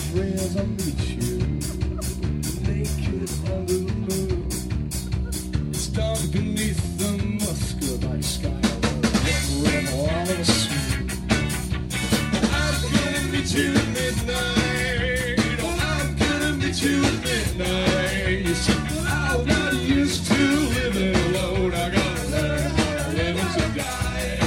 free as I meet you, naked under the moon. It's dark beneath the muscovite sky, red all of a swoon. I'm gonna meet you at midnight. Oh, I'm gonna meet you at midnight. You see, I'm not used to living alone. I gotta learn how to live and to die.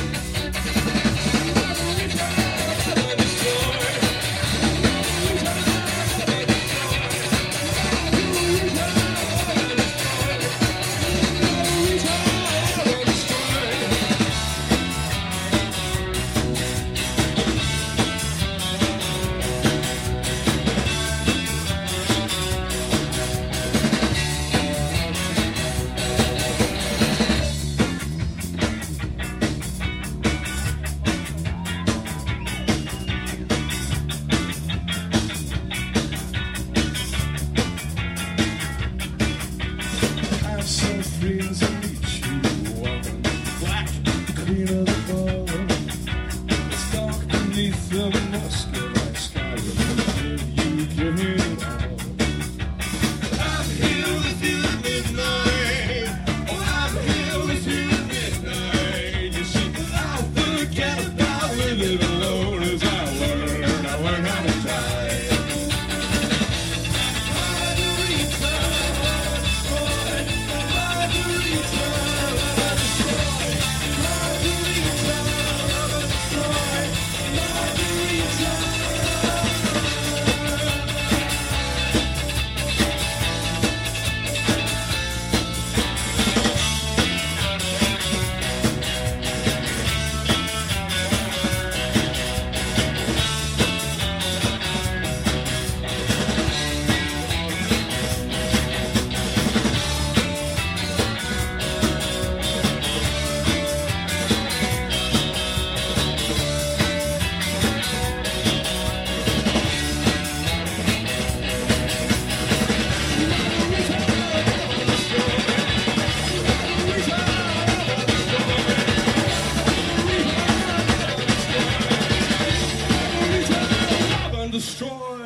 Destroy.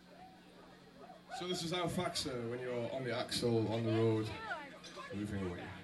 So this is Al Faxer when you're on the axle, on the road, moving away.